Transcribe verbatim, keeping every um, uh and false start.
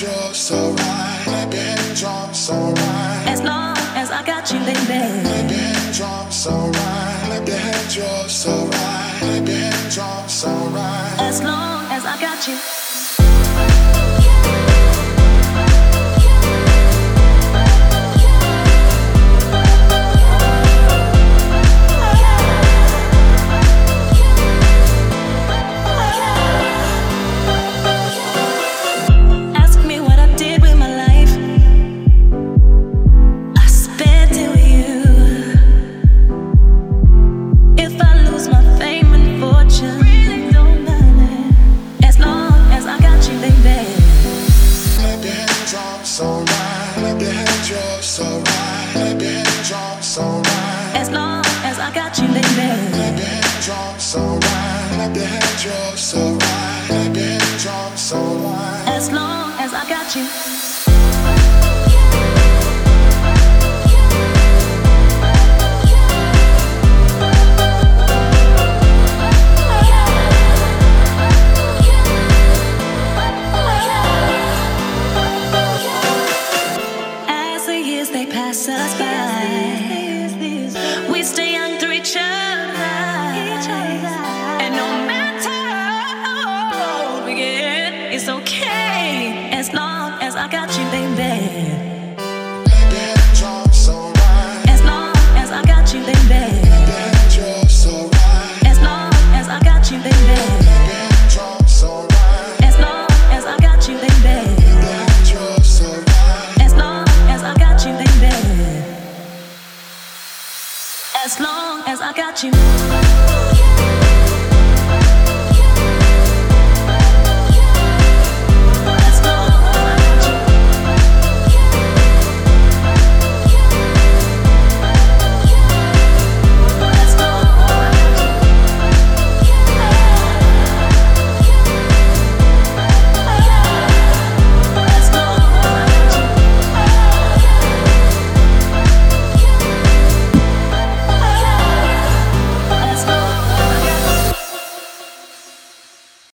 you, so right. Clap your hands, you're so right. As long as I got you, baby. Clap your hands, you're so right. Clap your hands, you're so right. Clap your hands, you're so right. As long as I got you. As long as I got you, baby. Clap your hands, you're so right. Clap your hands, you're so right. Clap your hands, you're so right. As long as I got you. As the years they pass us by, we stay young through each other. And no matter how old we get, it's okay.